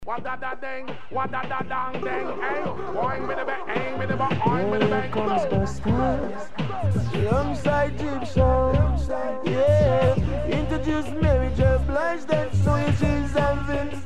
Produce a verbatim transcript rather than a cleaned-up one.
What da da ding, what da da dang ding, hey, boing with the bang, bang with the bang, boing with the bang. Here comes the stars, young side Egyptian, yeah. Introduce Mary J. Blige, then Louis Cheese and Vince